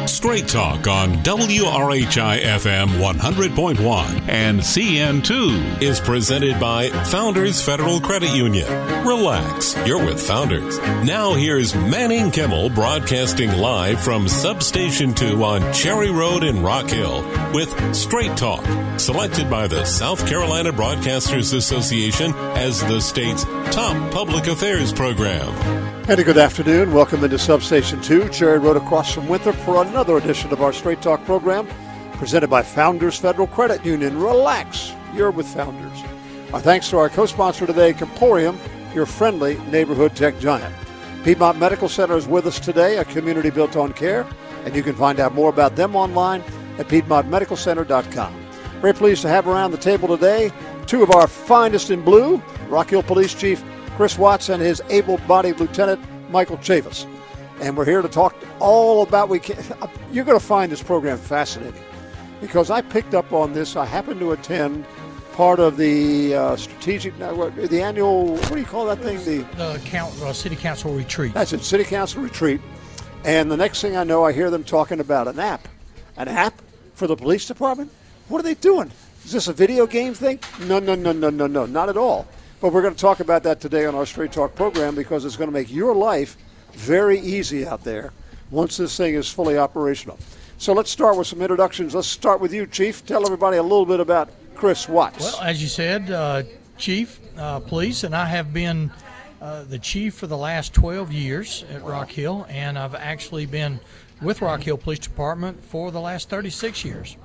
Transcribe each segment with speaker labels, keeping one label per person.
Speaker 1: Straight Talk on WRHI FM 100.1 and CN2 is presented by Founders Federal Credit Union. Relax, you're with Founders. Now here's Manning Kimmel broadcasting live from Substation 2 on Cherry Road in Rock Hill with Straight Talk, selected by the South Carolina Broadcasters Association as the state's top public affairs program.
Speaker 2: And a good afternoon. Welcome into Substation 2, Cherry Road across from Winthrop for another edition of our Straight Talk program presented by Founders Federal Credit Union. Relax, you're with Founders. Our thanks to our co-sponsor today, Comporium, your friendly neighborhood tech giant. Piedmont Medical Center is with us today, a community built on care, and you can find out more about them online at piedmontmedicalcenter.com. Very pleased to have around the table today two of our finest in blue, Rock Hill Police Chief Chris Watts and his able-bodied Lieutenant Michael Chavis. And we're here to talk all about, you're going to find this program fascinating because I picked up on this. I happened to attend part of the the annual, what do you call that thing?
Speaker 3: The City Council retreat.
Speaker 2: That's it, City Council retreat. And the next thing I know, I hear them talking about an app. An app for the police department? What are they doing? Is this a video game thing? No, not at all. But we're going to talk about that today on our Straight Talk program because it's going to make your life very easy out there once this thing is fully operational. So let's start with some introductions. Let's start with you, Chief. Tell everybody a little bit about Chris Watts.
Speaker 3: Well, as you said, Chief, Police, and I have been the chief for the last 12 years at Rock Hill, and I've actually been with Rock Hill Police Department for the last 36 years.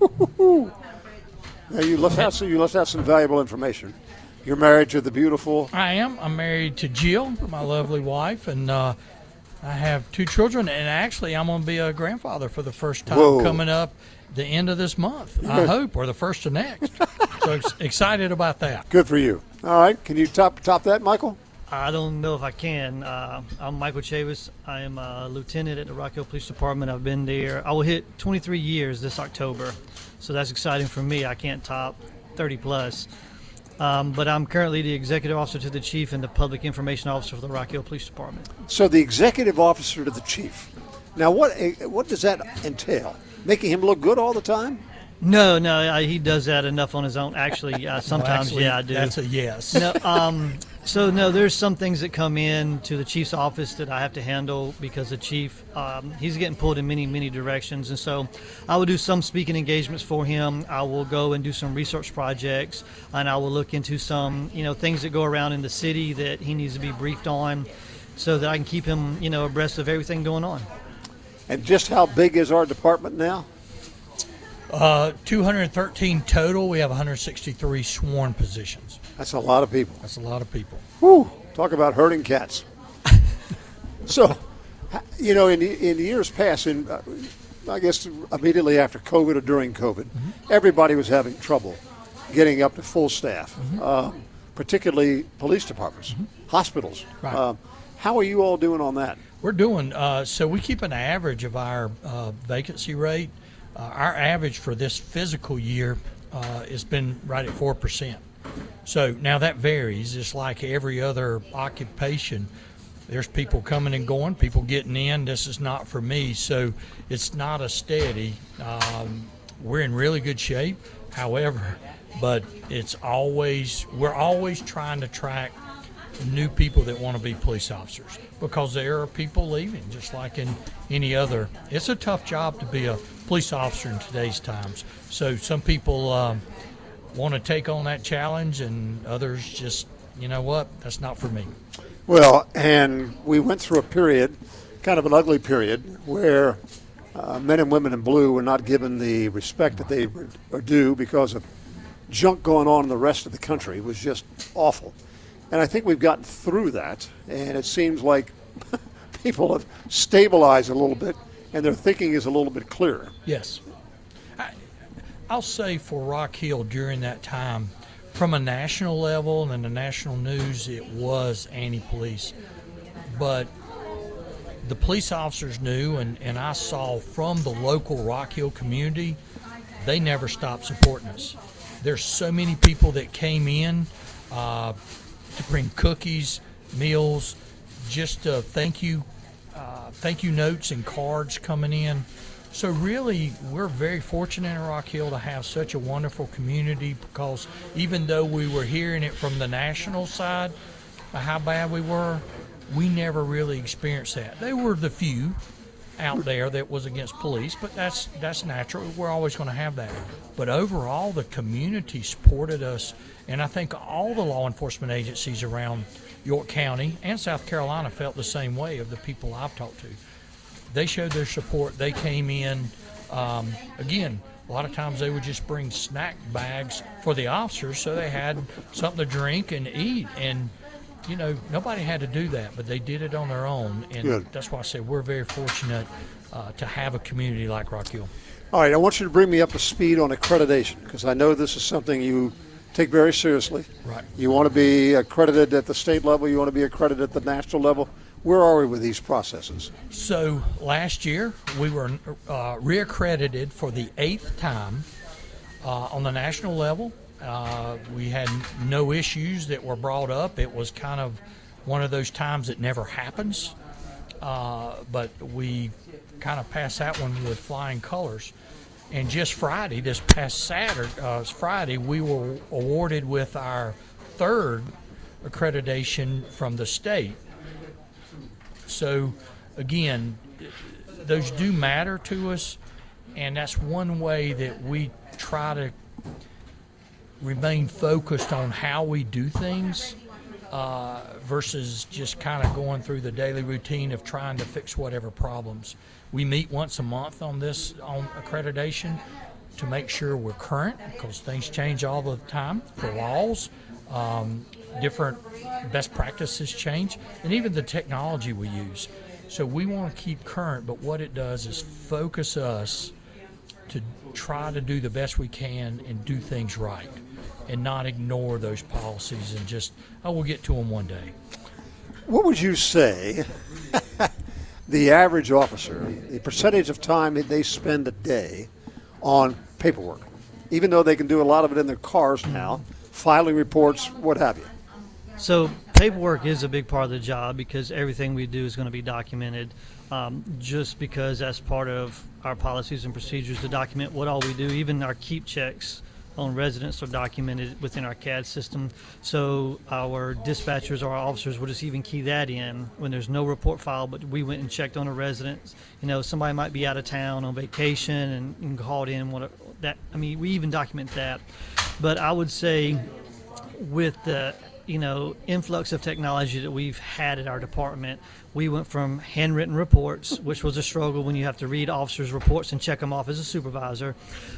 Speaker 2: Now you left out some valuable information. You're married to the beautiful...
Speaker 3: I am. I'm married to Jill, my lovely wife, and I have two children, and actually I'm going to be a grandfather for the first time coming up the end of this month, I hope, or the first of next. So excited about that.
Speaker 2: Good for you. All right. Can you top that, Michael?
Speaker 4: I don't know if I can. I'm Michael Chavis. I am a lieutenant at the Rock Hill Police Department. I've been there. I will hit 23 years this October, so that's exciting for me. I can't top 30 plus. But I'm currently the executive officer to the chief and the public information officer for the Rock Hill Police Department.
Speaker 2: So the executive officer to the chief. Now, what does that entail? Making him look good all the time?
Speaker 4: No, he does that enough on his own. Actually, sometimes, I do.
Speaker 3: That's a yes.
Speaker 4: No, there's some things that come in to the chief's office that I have to handle because the chief, he's getting pulled in many, many directions. And so I will do some speaking engagements for him. I will go and do some research projects, and I will look into some, things that go around in the city that he needs to be briefed on so that I can keep him, abreast of everything going on.
Speaker 2: And just how big is our department now?
Speaker 3: 213 total. We have 163 sworn positions.
Speaker 2: That's a lot of people.
Speaker 3: That's a lot of people.
Speaker 2: Whew, talk about herding cats. So, in years past, I guess immediately after COVID or during COVID, everybody was having trouble getting up to full staff, particularly police departments, hospitals.
Speaker 3: Right.
Speaker 2: How are you all doing on that?
Speaker 3: We're doing, so we keep an average of our vacancy rate. Our average for this physical year has been right at 4%. So now that varies. Just like every other occupation, there's people coming and going, people getting in. This is not for me, so it's not a steady. We're in really good shape, however, but we're always trying to track new people that want to be police officers because there are people leaving, just like in any other. It's a tough job to be a police officer in today's times. So some people want to take on that challenge, and others just, that's not for me.
Speaker 2: Well, and we went through a period, kind of an ugly period, where men and women in blue were not given the respect that they are due because of junk going on in the rest of the country. It was just awful. And I think we've gotten through that, and it seems like people have stabilized a little bit, and their thinking is a little bit clearer.
Speaker 3: Yes. I'll say for Rock Hill during that time, from a national level and the national news, it was anti-police. But the police officers knew, and I saw from the local Rock Hill community, they never stopped supporting us. There's so many people that came in to bring cookies, meals, just thank you notes and cards coming in. So really, we're very fortunate in Rock Hill to have such a wonderful community, because even though we were hearing it from the national side of how bad we were, we never really experienced that. There were the few out there that was against police, but that's natural. We're always going to have that. But overall, the community supported us, and I think all the law enforcement agencies around York County and South Carolina felt the same way of the people I've talked to. They showed their support. They came in. Again, a lot of times they would just bring snack bags for the officers so they had something to drink and eat. And, you know, nobody had to do that, but they did it on their own. And
Speaker 2: Good.
Speaker 3: That's why I said we're very fortunate to have a community like Rock Hill.
Speaker 2: All right, I want you to bring me up to speed on accreditation, because I know this is something you take very seriously.
Speaker 3: Right.
Speaker 2: You want to be accredited at the state level. You want to be accredited at the national level. Where are we with these processes?
Speaker 3: So last year we were reaccredited for the 8th time on the national level. We had no issues that were brought up. It was kind of one of those times that never happens, but we kind of passed that one with flying colors. And just Friday, this past Friday, we were awarded with our 3rd accreditation from the state. So, again, those do matter to us, and that's one way that we try to remain focused on how we do things versus just kind of going through the daily routine of trying to fix whatever problems. We meet once a month on accreditation to make sure we're current, because things change all the time for laws. Different best practices change, and even the technology we use. So we want to keep current, but what it does is focus us to try to do the best we can and do things right, and not ignore those policies and just, we'll get to them one day.
Speaker 2: What would you say the average officer, the percentage of time that they spend a day on paperwork, even though they can do a lot of it in their cars now, filing reports, what have you?
Speaker 4: So paperwork is a big part of the job, because everything we do is going to be documented, just because that's part of our policies and procedures to document what all we do. Even our keep checks on residents are documented within our CAD system. So our dispatchers or our officers will just even key that in when there's no report filed, but we went and checked on a resident. You know, somebody might be out of town on vacation and called in. We even document that. But I would say with the influx of technology that we've had at our department, we went from handwritten reports, which was a struggle when you have to read officers' reports and check them off as a supervisor,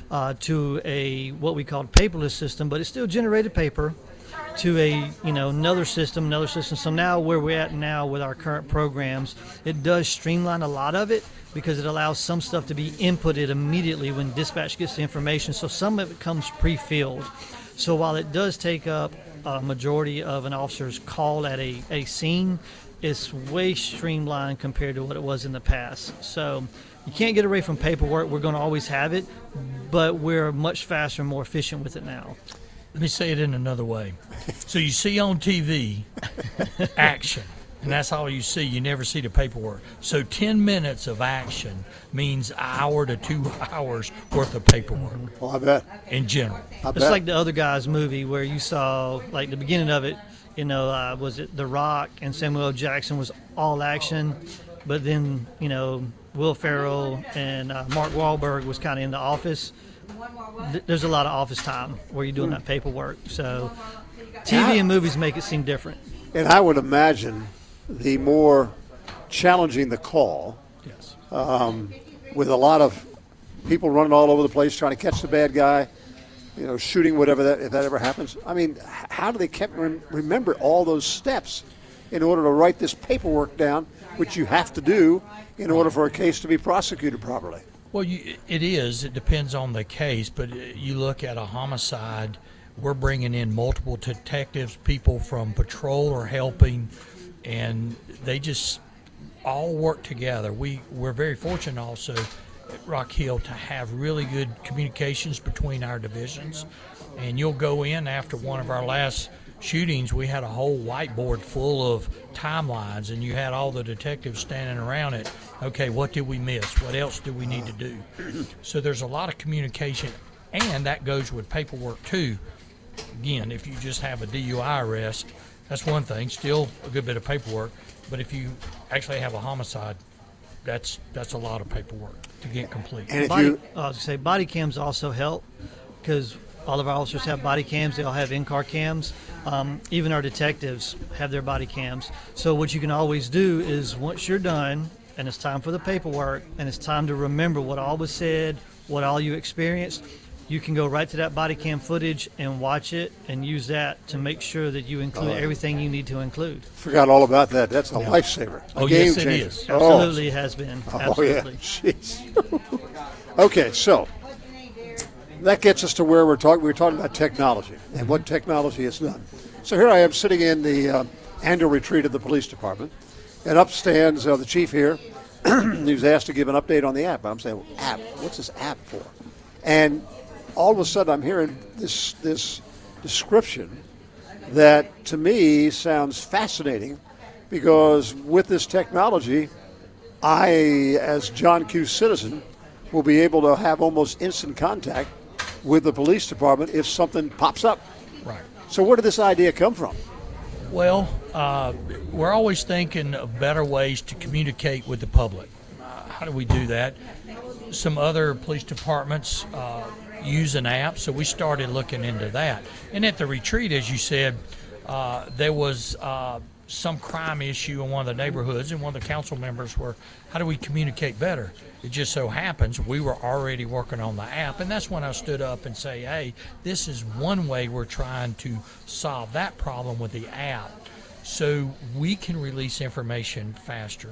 Speaker 4: to what we called paperless system, but it still generated paper, to another system. So now where we're at now with our current programs, it does streamline a lot of it, because it allows some stuff to be inputted immediately when dispatch gets the information. So some of it comes pre-filled. So while it does take up a majority of an officer's call at a scene, it's way streamlined compared to what it was in the past. So you can't get away from paperwork. We're going to always have it, but we're much faster and more efficient with it now.
Speaker 3: Let me say it in another way. So you see on TV action, and that's all you see. You never see the paperwork. So 10 minutes of action means an hour to 2 hours worth of paperwork.
Speaker 2: Well, I bet.
Speaker 3: In general.
Speaker 4: It's like the Other Guys movie, where you saw, like, the beginning of it, was it The Rock and Samuel L. Jackson was all action, but then, Will Ferrell and Mark Wahlberg was kind of in the office. There's a lot of office time where you're doing that paperwork. So TV and movies make it seem different.
Speaker 2: And I would imagine the more challenging the call,
Speaker 3: Yes.
Speaker 2: with a lot of people running all over the place trying to catch the bad guy, shooting whatever if that ever happens. I mean, how do they remember all those steps in order to write this paperwork down, which you have to do in order for a case to be prosecuted properly?
Speaker 3: Well, it is. It depends on the case, but you look at a homicide, we're bringing in multiple detectives, people from patrol are helping, and they just all work together. We're very fortunate also at Rock Hill to have really good communications between our divisions, and you'll go in after one of our last shootings, we had a whole whiteboard full of timelines, and you had all the detectives standing around it. Okay, what did we miss? What else do we need to do? So there's a lot of communication, and that goes with paperwork too. Again, if you just have a DUI arrest, that's one thing, still a good bit of paperwork. But if you actually have a homicide, that's a lot of paperwork to get complete.
Speaker 2: And if
Speaker 4: I was
Speaker 2: you,
Speaker 4: going to say body cams also help because all of our officers have body cams. They all have in-car cams. Even our detectives have their body cams. So what you can always do is once you're done and it's time for the paperwork and it's time to remember what all was said, what all you experienced, you can go right to that body cam footage and watch it and use that to make sure that you include everything you need to include.
Speaker 2: forgot all about that. That's a lifesaver. A
Speaker 3: Oh,
Speaker 2: game
Speaker 3: yes, it
Speaker 2: changer.
Speaker 3: is.
Speaker 4: Absolutely has been.
Speaker 2: Oh,
Speaker 4: Absolutely.
Speaker 2: yeah. Jeez. Okay, so that gets us to where we're talking about technology and what technology has done. So here I am sitting in the annual retreat of the police department, and up stands the chief here. He was asked to give an update on the app. I'm saying, well, app? What's this app for? And all of a sudden I'm hearing this description that to me sounds fascinating, because with this technology, I, as John Q. citizen, will be able to have almost instant contact with the police department if something pops up.
Speaker 3: Right.
Speaker 2: So where did this idea come from?
Speaker 3: Well, we're always thinking of better ways to communicate with the public. How do we do that? Some other police departments use an app, so we started looking into that. And at the retreat, as you said, there was some crime issue in one of the neighborhoods, and one of the council members were, how do we communicate better? It just so happens we were already working on the app, and that's when I stood up and say, hey, this is one way we're trying to solve that problem with the app, so we can release information faster.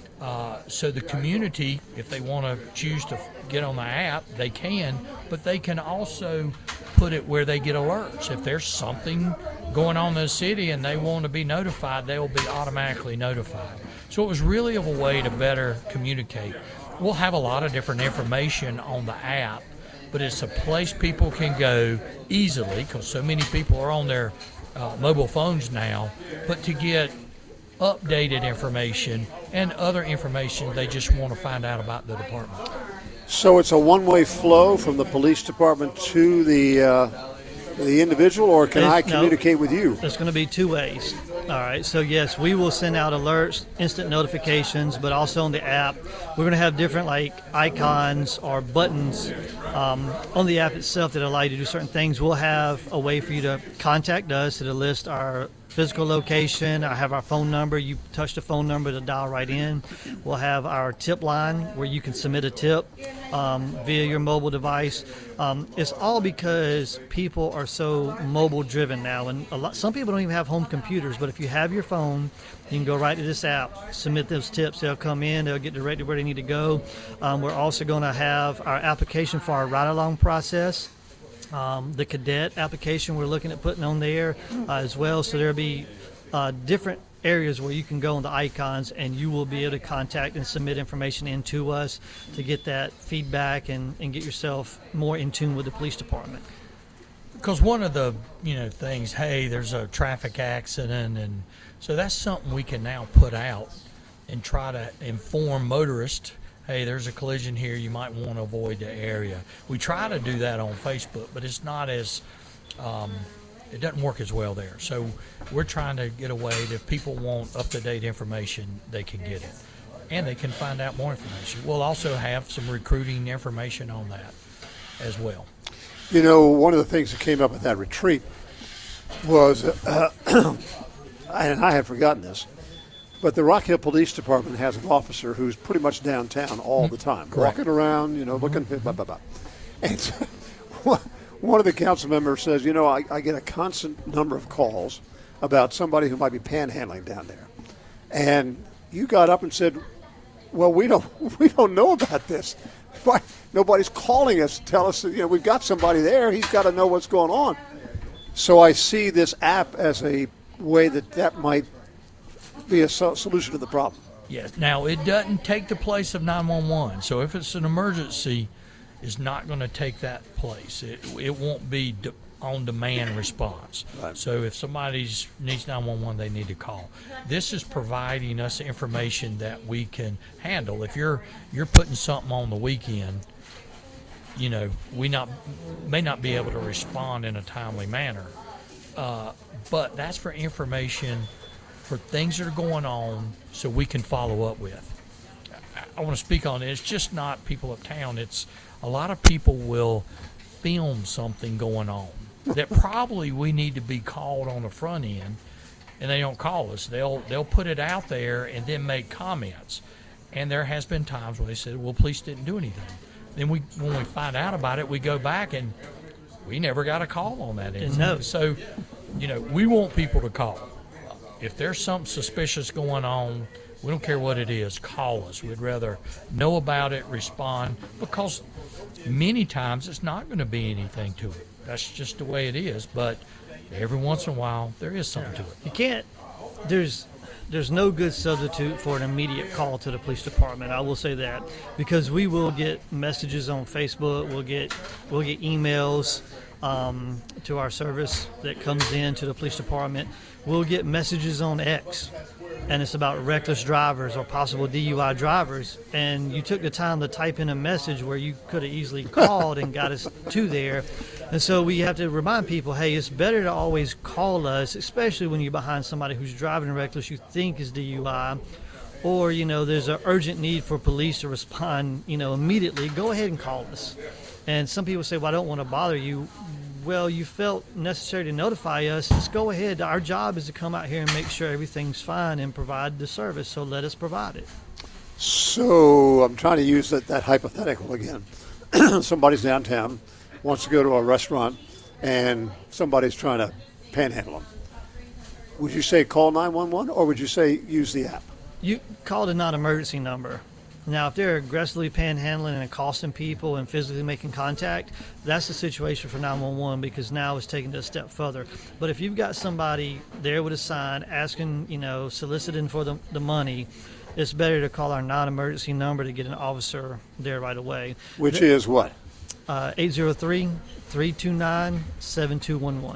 Speaker 3: So the community, if they want to choose to get on the app, they can, but they can also put it where they get alerts. If there's something going on in the city and they want to be notified, they'll be automatically notified. So it was really of a way to better communicate. We'll have a lot of different information on the app, but it's a place people can go easily, because so many people are on their mobile phones now, but to get updated information and other information they just want to find out about the department.
Speaker 2: So it's a one-way flow from the police department to the individual, or can I communicate with you?
Speaker 4: There's going to be two ways. All right, so yes, we will send out alerts, instant notifications, but also on the app, we're going to have different like icons or buttons on the app itself that allow you to do certain things. We'll have a way for you to contact us to list our physical location. I have our phone number. You touch the phone number to dial right in. We'll have our tip line where you can submit a tip via your mobile device. It's all because people are so mobile driven now, and some people don't even have home computers, but if you have your phone, you can go right to this app, submit those tips. They'll come in, they'll get directed where they need to go. We're also going to have our application for our ride-along process. The cadet application we're looking at putting on there as well. So there'll be different areas where you can go on the icons and you will be able to contact and submit information into us to get that feedback and get yourself more in tune with the police department.
Speaker 3: Because one of the things, hey, there's a traffic accident, and so that's something we can now put out and try to inform motorists. Hey, there's a collision here, you might want to avoid the area. We try to do that on Facebook, but it's not as, it doesn't work as well there. So we're trying to get a way that if people want up-to-date information, they can get it. And they can find out more information. We'll also have some recruiting information on that as well.
Speaker 2: You know, one of the things that came up at that retreat was, and I had forgotten this, but the Rock Hill Police Department has an officer who's pretty much downtown all the time, walking around, looking, blah, blah, blah. And so, one of the council members says, I get a constant number of calls about somebody who might be panhandling down there. And you got up and said, well, we don't know about this. Why? Nobody's calling us to tell us that, we've got somebody there. He's got to know what's going on. So I see this app as a way that might be a solution to the problem.
Speaker 3: Yes. Now, it doesn't take the place of 911. So if it's an emergency, it's not going to take that place. It won't be on-demand response.
Speaker 2: Right.
Speaker 3: So if somebody needs 911, they need to call. This is providing us information that we can handle. If you're putting something on the weekend, you know, we may not be able to respond in a timely manner. But that's for information for things that are going on so we can follow up with. I want to speak on it. It's just not people uptown. It's a lot of people will film something going on that probably we need to be called on the front end, and they don't call us. They'll put it out there and then make comments. And there has been times where they said, well, police didn't do anything. Then when we find out about it, we go back and we never got a call on that incident.
Speaker 4: No.
Speaker 3: So, you know, we want people to call. If there's something suspicious going on, we don't care what it is, call us. We'd rather know about it, respond, because many times it's not going to be anything to it. That's just the way it is. But every once in a while, there is something to it.
Speaker 4: You can't. There's no good substitute for an immediate call to the police department. I will say that, because we will get messages on Facebook. We'll get emails to our service that comes in to the police department. We'll get messages on X, and it's about reckless drivers or possible DUI drivers. And you took the time to type in a message where you could have easily called and got us to there. And so we have to remind people, hey, it's better to always call us, especially when you're behind somebody who's driving reckless you think is DUI, or, you know, there's an urgent need for police to respond, you know, immediately. Go ahead and call us. And some people say, well, I don't want to bother you. Well, you felt necessary to notify us. Just go ahead. Our job is to come out here and make sure everything's fine and provide the service, so let us provide it.
Speaker 2: So I'm trying to use that hypothetical again. Somebody's downtown, wants to go to a restaurant, and somebody's trying to panhandle them. Would you say call 911, or would you say use the app?
Speaker 4: You call the non-emergency number. Now, if they're aggressively panhandling and accosting people and physically making contact, that's the situation for 911, because now it's taken it a step further. But if you've got somebody there with a sign asking, you know, soliciting for the money, it's better to call our non-emergency number to get an officer there right away.
Speaker 2: Which is what?
Speaker 4: 803-329-7211.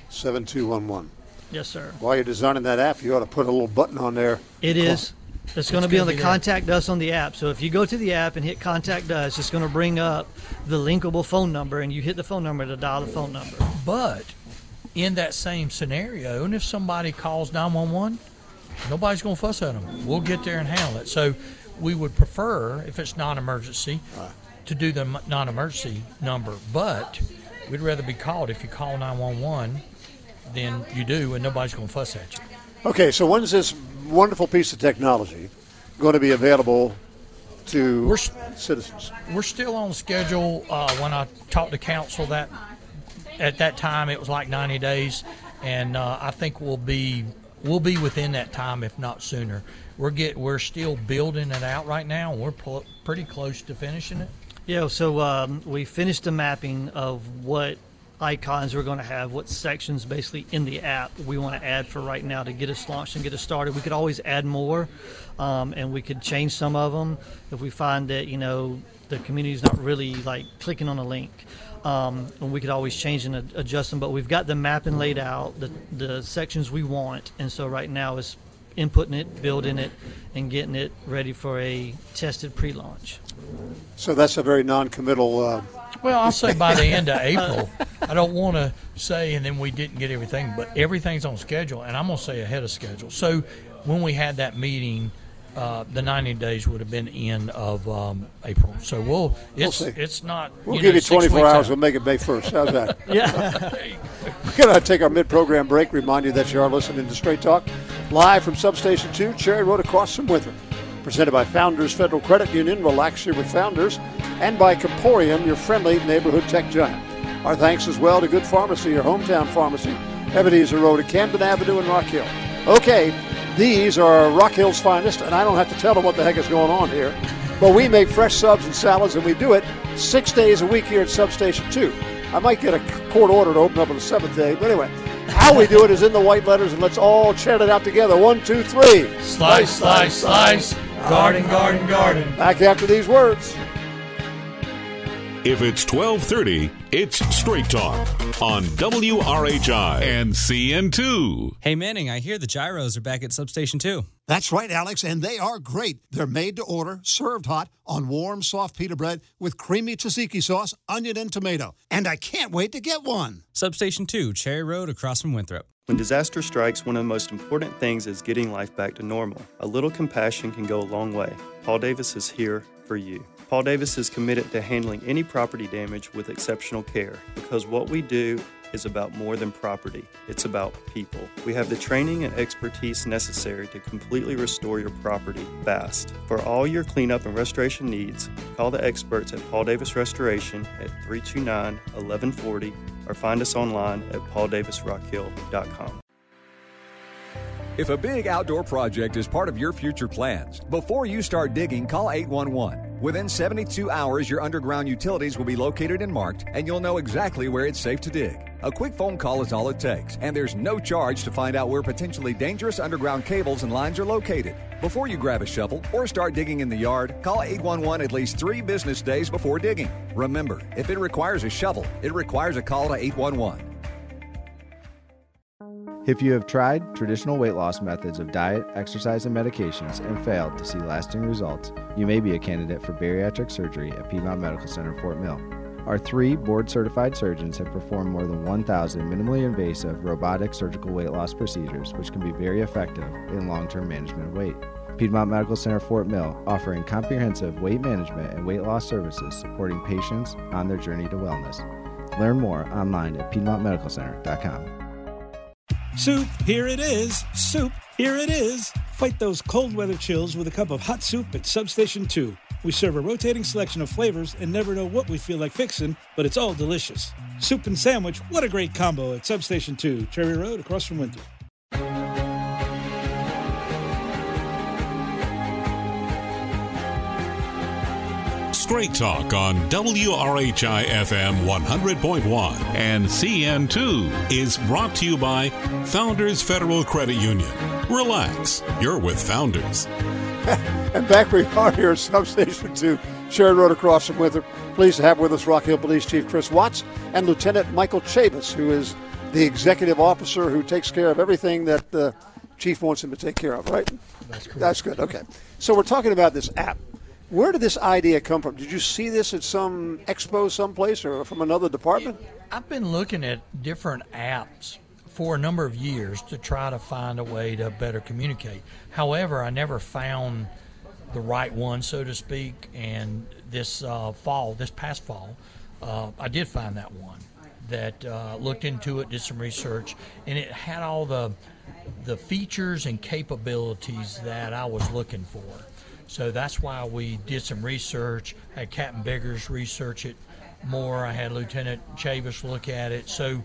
Speaker 2: 7211.
Speaker 4: Yes, sir.
Speaker 2: While you're designing that app, you ought to put a little button on there.
Speaker 4: It is. It's going to be on the
Speaker 3: there.
Speaker 4: Contact Us on the app. So if you go to the app and hit Contact Us, it's going to bring up the linkable phone number, and you hit the phone number to dial the phone number.
Speaker 3: But in that same scenario, and if somebody calls 911, nobody's going to fuss at them. We'll get there and handle it. So we would prefer, if it's non-emergency, to do the non-emergency number. But we'd rather be called. If you call 911, then you do, and nobody's going to fuss at you.
Speaker 2: Okay, so when's this wonderful piece of technology going to be available to citizens?
Speaker 3: We're still on schedule. When I talked to council, that at that time it was like 90 days, and I think we'll be within that time, if not sooner. We're still building it out right now, and we're pretty close to finishing it.
Speaker 4: Yeah, so we finished the mapping of what icons we're going to have, what sections basically in the app we want to add for right now to get us launched and get us started. We could always add more, and we could change some of them if we find that, you know, the community's not really like clicking on a link. And we could always change and adjust them, but we've got the mapping laid out, the sections we want, and so right now is inputting it, building it, and getting it ready for a tested pre-launch.
Speaker 2: So that's a very non-committal.
Speaker 3: Well, I'll say by the end of April. I don't want to say and then we didn't get everything, but everything's on schedule, and I'm going to say ahead of schedule. So when we had that meeting, the 90 days would have been end of April. So we'll see. It's not.
Speaker 2: We'll give you 24 hours. We'll make it May 1st. How's that?
Speaker 4: Yeah.
Speaker 2: We're going to take our mid-program break. Remind you that you are listening to Straight Talk live from Substation 2, Cherry Road across from Winthrop. Presented by Founders Federal Credit Union. Relax here with Founders. And by Comporium, your friendly neighborhood tech giant. Our thanks as well to Good Pharmacy, your hometown pharmacy, Ebenezer Road at Camden Avenue in Rock Hill. Okay, these are Rock Hill's finest, and I don't have to tell them what the heck is going on here. But we make fresh subs and salads, and we do it 6 days a week here at Substation 2. I might get a court order to open up on the 7th day, but anyway, how we do it is in the white letters, and let's all chant it out together. 1, 2, 3.
Speaker 3: Slice, slice, slice. Garden, garden, garden.
Speaker 2: Back after these words.
Speaker 1: If it's 12:30, it's Straight Talk on WRHI and CN2.
Speaker 5: Hey, Manning, I hear the gyros are back at Substation 2.
Speaker 2: That's right, Alex, and they are great. They're made to order, served hot on warm, soft pita bread with creamy tzatziki sauce, onion, and tomato. And I can't wait to get one.
Speaker 5: Substation 2, Cherry Road, across from Winthrop.
Speaker 6: When disaster strikes, one of the most important things is getting life back to normal. A little compassion can go a long way. Paul Davis is here for you. Paul Davis is committed to handling any property damage with exceptional care because what we do is about more than property. It's about people. We have the training and expertise necessary to completely restore your property fast. For all your cleanup and restoration needs, call the experts at Paul Davis Restoration at 329-1140 or find us online at pauldavisrockhill.com.
Speaker 7: If a big outdoor project is part of your future plans, before you start digging, call 811. Within 72 hours, your underground utilities will be located and marked, and you'll know exactly where it's safe to dig. A quick phone call is all it takes, and there's no charge to find out where potentially dangerous underground cables and lines are located. Before you grab a shovel or start digging in the yard, call 811 at least 3 business days before digging. Remember, if it requires a shovel, it requires a call to 811.
Speaker 8: If you have tried traditional weight loss methods of diet, exercise, and medications and failed to see lasting results, you may be a candidate for bariatric surgery at Piedmont Medical Center, Fort Mill. Our 3 board-certified surgeons have performed more than 1,000 minimally invasive robotic surgical weight loss procedures, which can be very effective in long-term management of weight. Piedmont Medical Center, Fort Mill, offering comprehensive weight management and weight loss services supporting patients on their journey to wellness. Learn more online at piedmontmedicalcenter.com.
Speaker 9: Soup, here it is. Soup, here it is. Fight those cold weather chills with a cup of hot soup at Substation 2. We serve a rotating selection of flavors and never know what we feel like fixing, but it's all delicious. Soup and sandwich, what a great combo at Substation 2, Cherry Road, across from Winthrop.
Speaker 1: Straight Talk on WRHI FM 100.1 and CN2 is brought to you by Founders Federal Credit Union. Relax, you're with Founders.
Speaker 2: And back we are here at Substation 2, Cherry Road across from Winthrop. Pleased to have with us Rock Hill Police Chief Chris Watts and Lieutenant Michael Chavis, who is the executive officer who takes care of everything that the chief wants him to take care of, right?
Speaker 3: That's correct.
Speaker 2: That's good, okay. So we're talking about this app. Where did this idea come from? Did you see this at some expo someplace or from another department?
Speaker 3: I've been looking at different apps for a number of years to try to find a way to better communicate. However, I never found the right one, so to speak, and this past fall, I did find that one that looked into it, did some research, and it had all the features and capabilities that I was looking for. So that's why we did some research, had Captain Biggers research it more. I had Lieutenant Chavis look at it. So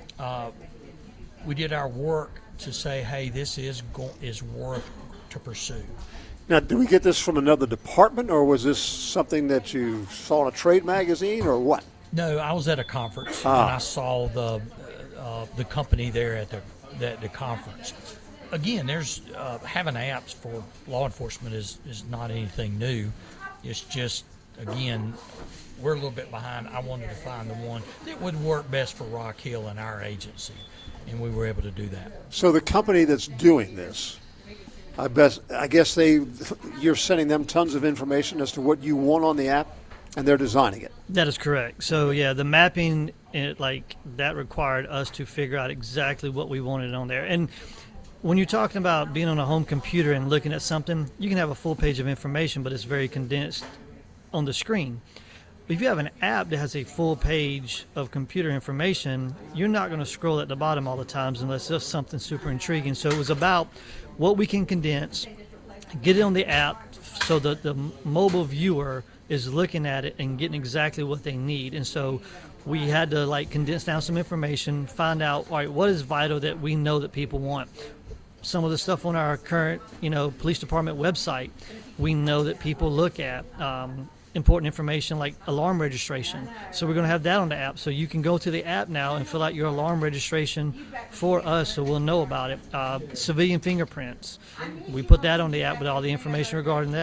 Speaker 3: we did our work to say, hey, this is worth to pursue.
Speaker 2: Now, did we get this from another department, or was this something that you saw in a trade magazine, or what?
Speaker 3: No, I was at a conference, and I saw the company there at the conference. Again, there's having apps for law enforcement is not anything new. It's just, again, we're a little bit behind. I wanted to find the one that would work best for Rock Hill and our agency, and we were able to do that.
Speaker 2: So the company that's doing this, I guess you're sending them tons of information as to what you want on the app, and they're designing it.
Speaker 4: That is correct. So, yeah, the mapping, that required us to figure out exactly what we wanted on there. And when you're talking about being on a home computer and looking at something, you can have a full page of information, but it's very condensed on the screen. If you have an app that has a full page of computer information, you're not going to scroll at the bottom all the times unless there's something super intriguing. So it was about what we can condense, get it on the app so that the mobile viewer is looking at it and getting exactly what they need. And so we had to condense down some information, find out, all right, what is vital that we know that people want. Some of the stuff on our current, police department website, we know that people look at important information like alarm registration. So we're going to have that on the app. So you can go to the app now and fill out your alarm registration for us so we'll know about it. Civilian fingerprints. We put that on the app with all the information regarding that.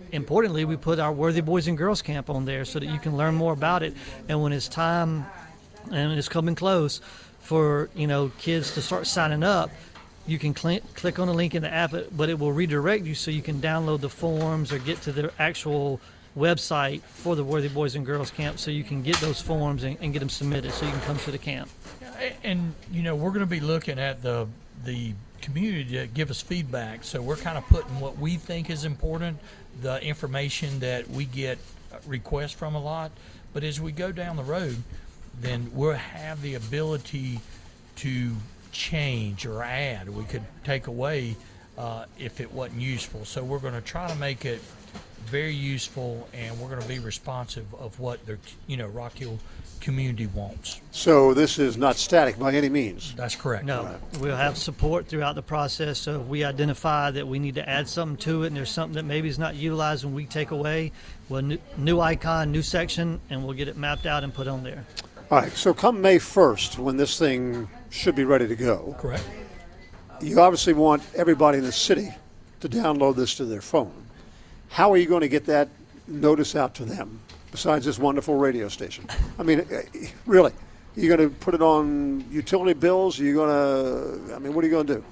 Speaker 4: importantly, we put our Worthy Boys and Girls Camp on there so that you can learn more about it. And when it's time, and it's coming close, for kids to start signing up, you can click on the link in the app, but it will redirect you so you can download the forms or get to the actual website for the Worthy Boys and Girls Camp so you can get those forms and get them submitted so you can come to the camp.
Speaker 3: And, we're going to be looking at the community to give us feedback. So we're kind of putting what we think is important, the information that we get requests from a lot. But as we go down the road, then we'll have the ability to change or add. We could take away if it wasn't useful. So we're going to try to make it very useful, and we're going to be responsive of what the Rock Hill community wants.
Speaker 2: So this is not static by any means.
Speaker 3: That's correct.
Speaker 4: No, we'll have support throughout the process. So if we identify that we need to add something to it and there's something that maybe is not utilized and we take away, well, new icon, new section, and we'll get it mapped out and put on there.
Speaker 2: All right, so come May 1st, when this thing should be ready to go.
Speaker 3: Correct.
Speaker 2: You obviously want everybody in the city to download this to their phone. How are you going to get that notice out to them besides this wonderful radio station? I mean, really, you're going to put it on utility bills? What are you going to do?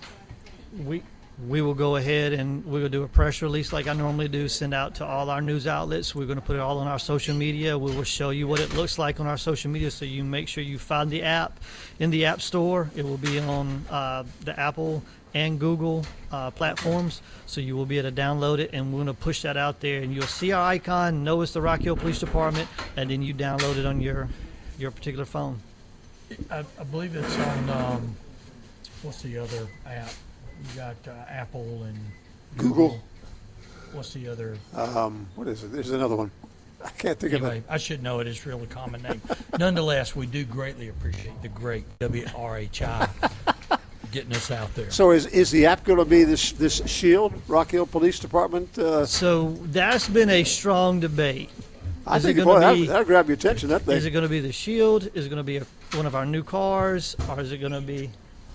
Speaker 4: We will go ahead and we're going to do a press release like I normally do, send out to all our news outlets. We're going to put it all on our social media. We will show you what it looks like on our social media so you make sure you find the app in the App Store. It will be on the Apple and Google platforms, so you will be able to download it, and we're going to push that out there, and you'll see our icon, know it's the Rock Hill Police Department, and then you download it on your particular phone.
Speaker 3: I believe it's on, what's the other app? You got Apple and
Speaker 2: Google.
Speaker 3: What's the other?
Speaker 2: What is it? There's another one. I can't think of it.
Speaker 3: I should know it. It's a really common name. Nonetheless, we do greatly appreciate the great WRHI getting us out there.
Speaker 2: So is the app going to be this SHIELD, Rock Hill Police Department?
Speaker 4: So that's been a strong debate.
Speaker 2: I think that'll grab your attention, that thing.
Speaker 4: Is it going to be the SHIELD? Is it going to be one of our new cars? Or is it going to be...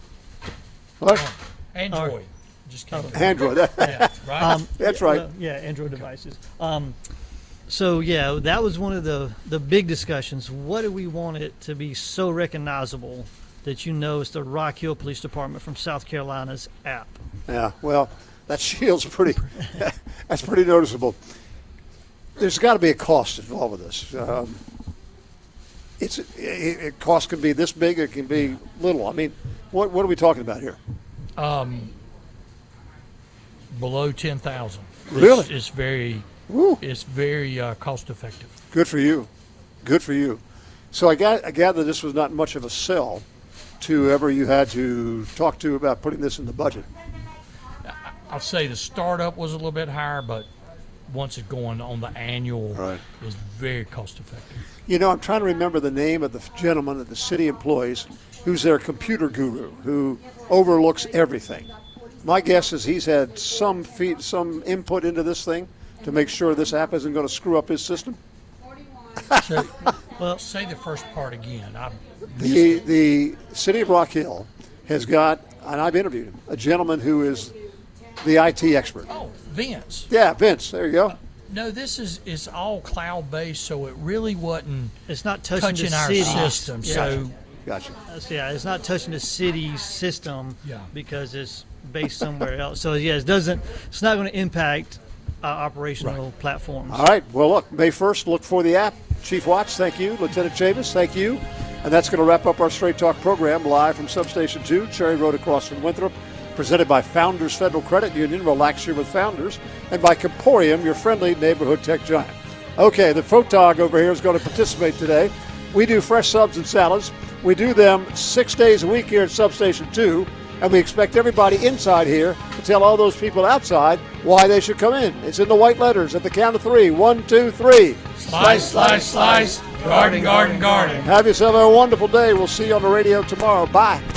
Speaker 2: What?
Speaker 3: Android. Just
Speaker 2: Android.
Speaker 3: Yeah, right?
Speaker 2: That's right.
Speaker 4: Android devices. So, that was one of the big discussions. What do we want it to be so recognizable that it's the Rock Hill Police Department from South Carolina's app?
Speaker 2: Yeah, well, that SHIELD's that's pretty noticeable. There's got to be a cost involved with this. Cost can be this big, it can be little. I mean, what are we talking about here?
Speaker 3: Below 10,000.
Speaker 2: Really?
Speaker 3: It's very cost effective.
Speaker 2: Good for you. So I gather this was not much of a sell to whoever you had to talk to about putting this in the budget.
Speaker 3: I'll say the startup was a little bit higher, but once it's going on the annual, is very cost effective.
Speaker 2: I'm trying to remember the name of the gentleman that the city employs who's their computer guru, who overlooks everything. My guess is he's had some input into this thing to make sure this app isn't going to screw up his system.
Speaker 3: So, say the first part again.
Speaker 2: The city of Rock Hill has got, and I've interviewed him, a gentleman who is the IT expert.
Speaker 3: Oh, Vince.
Speaker 2: Yeah, Vince. There you go.
Speaker 3: No, this is all cloud-based, so it really wasn't.
Speaker 4: It's not touching
Speaker 3: our
Speaker 4: city
Speaker 3: system.
Speaker 2: Yeah.
Speaker 3: So,
Speaker 2: gotcha.
Speaker 4: It's not touching the city system because it's based somewhere else. So it doesn't. It's not going to impact our operational platforms.
Speaker 2: All right. Well, look, May 1st, look for the app. Chief Watts, thank you. Lieutenant Chavis, thank you. And that's going to wrap up our Straight Talk program live from Substation 2, Cherry Road across from Winthrop. Presented by Founders Federal Credit Union, relax here with Founders, and by Comporium, your friendly neighborhood tech giant. Okay, the Photog over here is going to participate today. We do fresh subs and salads. We do them 6 days a week here at Substation 2, and we expect everybody inside here to tell all those people outside why they should come in. It's in the white letters at the count of 3. 1, 2, 3.
Speaker 3: Slice, slice, slice. Garden, garden, garden.
Speaker 2: Have yourself a wonderful day. We'll see you on the radio tomorrow. Bye.